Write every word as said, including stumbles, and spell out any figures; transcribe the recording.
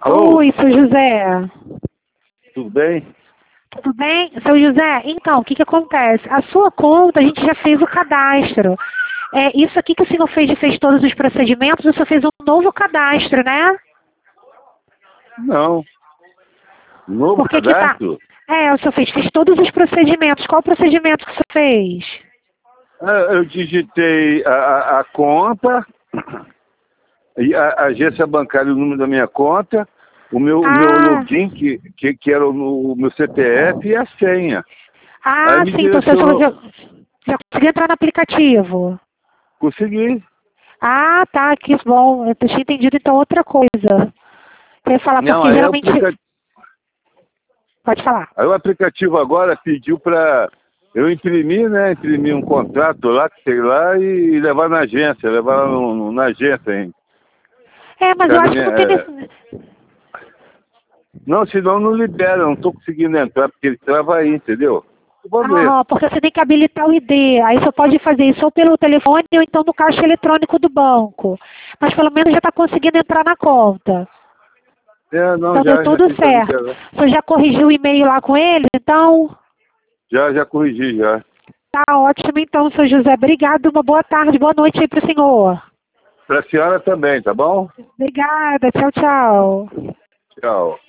Alô? Oi, seu José. Tudo bem? Tudo bem? Seu José, então, o que que acontece? A sua conta, a gente já fez o cadastro. É, isso aqui que o senhor fez, fez todos os procedimentos, o senhor fez um novo cadastro, né? Não. Novo Porque que tá... cadastro? É, o senhor fez, fez todos os procedimentos. Qual o procedimento que o senhor fez? Ah, eu digitei a, a, a conta, e a, a agência bancária, o número da minha conta, o meu, o meu Ah, login, que, que, que era o, o meu C P F e a senha. Aí ah, me sim, então o senhor já, direcionou. já conseguiu entrar no aplicativo. Consegui. Ah, tá, que bom. Eu tinha entendido então outra coisa. Eu ia falar, Não, porque aí, o geralmente... aplica... Pode falar. aí o aplicativo agora pediu para eu imprimir, né? Imprimir um contrato lá, que tem lá, e levar na agência, levar lá no, no- na agência, hein? É, mas eu Cadê acho que minha, não tem... é, nesse- Não, senão não libera, eu não estou conseguindo entrar, porque ele trava aí, entendeu? Vamos ver. Ah, porque você tem que habilitar o I D. Aí você pode fazer isso ou pelo telefone ou então no caixa eletrônico do banco. Mas pelo menos já está conseguindo entrar na conta. É, não, Então deu já, já tudo fiz pra certo. liberar. Você já corrigiu o e-mail lá com ele? Então, Já, já corrigi, já. tá ótimo então, seu José. Obrigado, uma boa tarde, boa noite aí pro senhor. Pra senhora também, tá bom? Obrigada, tchau, tchau. Tchau.